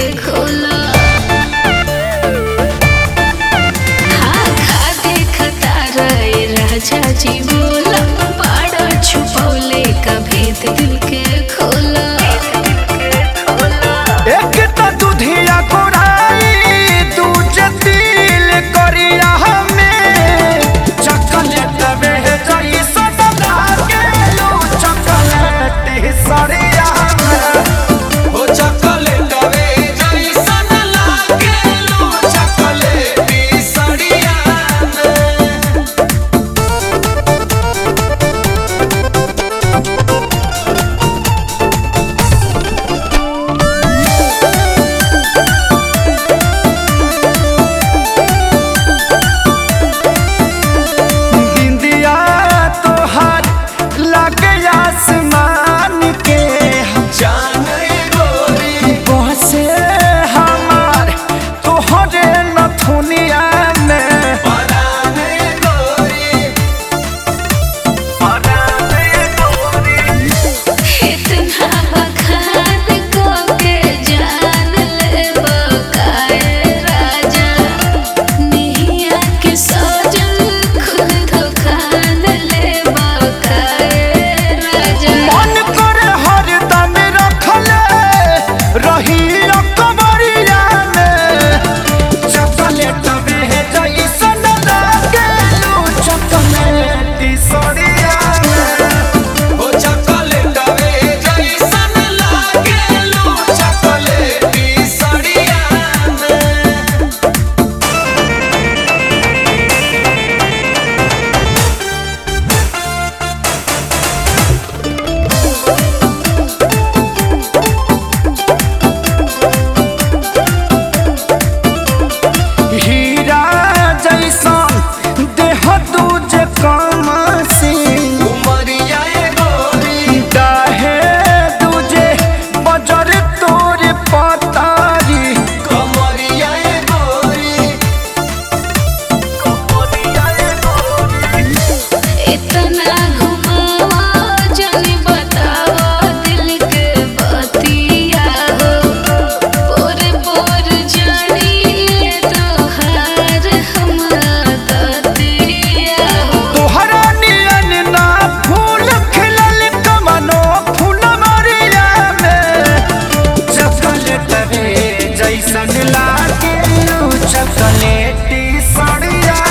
खोला राजा जी बोला बड़ा छुपौले का भेद दिल के खोला एक तो दूधिया कोराई दूजे दिल करिया हमें चॉकलेट में जाई सदा के लो चॉकलेट सरिया हमें हो चॉकलेट में जाई सदा के लो चॉकलेट सरिया आसमान के जाने गोरी बसे हमार तोहरे नथुनिया में पराने गोरी इतना बखान को के जान ले बकाए राजा निहिया के सजल खुद दुकान ले बकाए मन करे हरदम रखले रही कमरिया में चॉकलेट में जैसन लागे चॉकलेट सरिया हो चॉकलेट में जैसन लागे चॉकलेट सरिया हीरा जैसन देह तुझे कमसी उमरिया गोरी डाहे तुझे बजर तोर पतारी कमरिया गोरी इतना घुमावा जानी बतावा दिल के बतिया हो पोर पोर जानी तोहार हमरा दतिया हो तोहरा नियन ना फूल खिलल कमनो फूल मरिया में चॉकलेट रे जैसन लागे चॉकलेट सड़िया